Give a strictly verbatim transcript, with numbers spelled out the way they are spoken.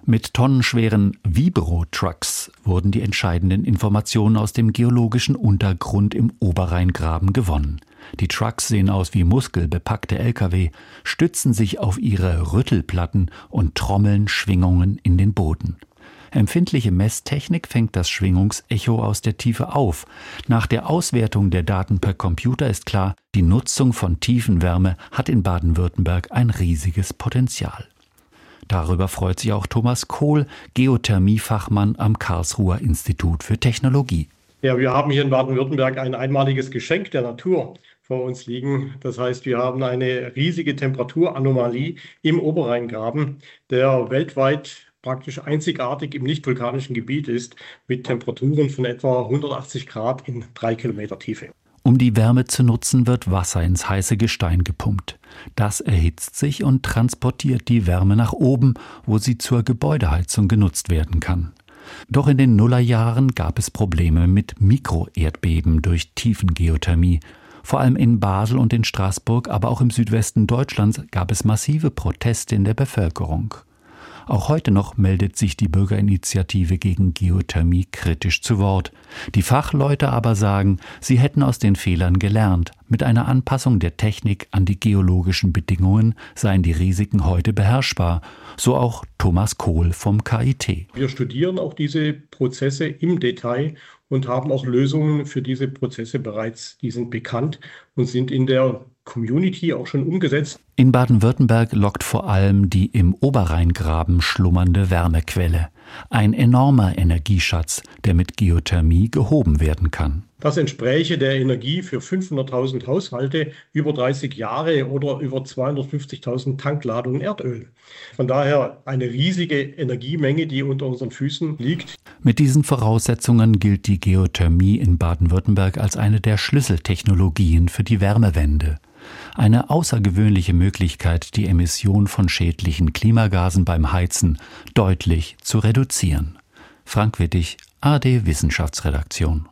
Mit tonnenschweren Vibro-Trucks wurden die entscheidenden Informationen aus dem geologischen Untergrund im Oberrheingraben gewonnen. Die Trucks sehen aus wie muskelbepackte L K W, stützen sich auf ihre Rüttelplatten und trommeln Schwingungen in den Boden. Empfindliche Messtechnik fängt das Schwingungsecho aus der Tiefe auf. Nach der Auswertung der Daten per Computer ist klar, die Nutzung von Tiefenwärme hat in Baden-Württemberg ein riesiges Potenzial. Darüber freut sich auch Thomas Kohl, Geothermiefachmann am Karlsruher Institut für Technologie. Ja, wir haben hier in Baden-Württemberg ein einmaliges Geschenk der Natur vor uns liegen. Das heißt, wir haben eine riesige Temperaturanomalie im Oberrheingraben, der weltweit praktisch einzigartig im nicht-vulkanischen Gebiet ist, mit Temperaturen von etwa hundertachtzig Grad in drei Kilometer Tiefe. Um die Wärme zu nutzen, wird Wasser ins heiße Gestein gepumpt. Das erhitzt sich und transportiert die Wärme nach oben, wo sie zur Gebäudeheizung genutzt werden kann. Doch in den Nullerjahren gab es Probleme mit Mikroerdbeben durch Tiefengeothermie. Vor allem in Basel und in Straßburg, aber auch im Südwesten Deutschlands gab es massive Proteste in der Bevölkerung. Auch heute noch meldet sich die Bürgerinitiative gegen Geothermie kritisch zu Wort. Die Fachleute aber sagen, sie hätten aus den Fehlern gelernt. Mit einer Anpassung der Technik an die geologischen Bedingungen seien die Risiken heute beherrschbar. So auch Thomas Kohl vom K I T. Wir studieren auch diese Prozesse im Detail und haben auch Lösungen für diese Prozesse bereits, die sind bekannt und sind in der Community auch schon umgesetzt. In Baden-Württemberg lockt vor allem die im Oberrheingraben schlummernde Wärmequelle. Ein enormer Energieschatz, der mit Geothermie gehoben werden kann. Das entspräche der Energie für fünfhunderttausend Haushalte über dreißig Jahre oder über zweihundertfünfzigtausend Tankladungen Erdöl. Von daher eine riesige Energiemenge, die unter unseren Füßen liegt. Mit diesen Voraussetzungen gilt die Geothermie in Baden-Württemberg als eine der Schlüsseltechnologien für die Wärmewende. Eine außergewöhnliche Möglichkeit, die Emission von schädlichen Klimagasen beim Heizen deutlich zu reduzieren. Frank Wittig, A R D Wissenschaftsredaktion.